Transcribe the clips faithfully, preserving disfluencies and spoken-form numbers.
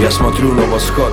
Я смотрю на восход,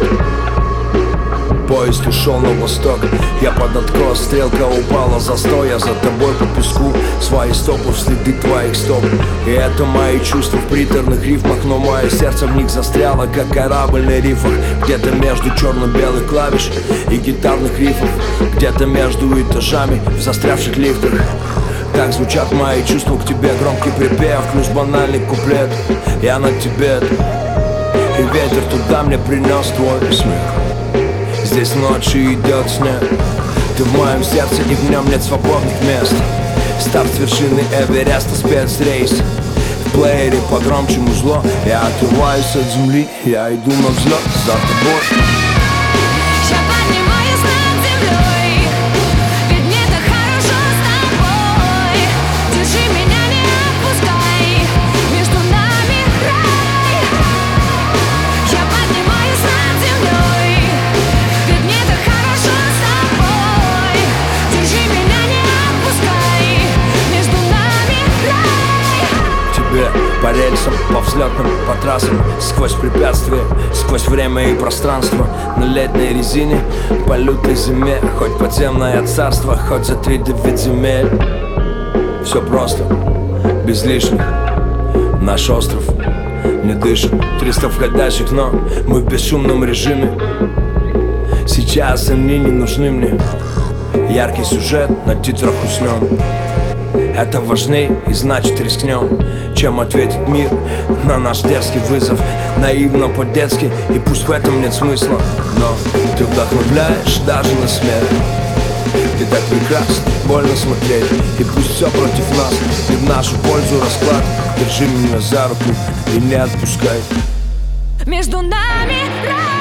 поезд ушел на восток. Я под откос, стрелка упала, застой. Я за тобой по песку, свои стопы в следы твоих стоп. И это мои чувства в приторных рифмах, но мое сердце в них застряло, как корабль на рифах. Где-то между черно-белых клавиш и гитарных рифов, где-то между этажами в застрявших лифтах. Так звучат мои чувства к тебе, громкий припев плюс банальный куплет. Я на тебе, и ветер туда мне принес твой смех. Здесь ночью идет снег, ты в моем сердце, и в нем нет свободных мест. Старт с вершины Эвереста, спецрейс. В плеере погромче музло. Я отрываюсь от земли, я иду на взлет за тобой. Я поднимаюсь над землей, ведь мне так хорошо с тобой. Держи меня, не отпускай, между нами рай. Я поднимаюсь над землей, ведь мне так хорошо с тобой. Держи меня, не отпускай, между нами рай. Тебе по рельсам, по взлетным, по трассам, сквозь препятствия, сквозь время и пространство. На летней резине, по лютой зиме, хоть подземное царство, хоть за три девять земель. Все просто, без лишних. Наш остров не дышит, триста входящих, но мы в бесшумном режиме. Сейчас они не нужны мне. Яркий сюжет на титрах уснем. Это важней и значит рискнем, чем ответить мир на наш дерзкий вызов. Наивно по-детски, и пусть в этом нет смысла, но ты вдохновляешь даже на смерть. Ты так прекрасна, больно смотреть, и пусть все против нас, и в нашу пользу расклад. Держи меня за руку и не отпускай. Между нами рай.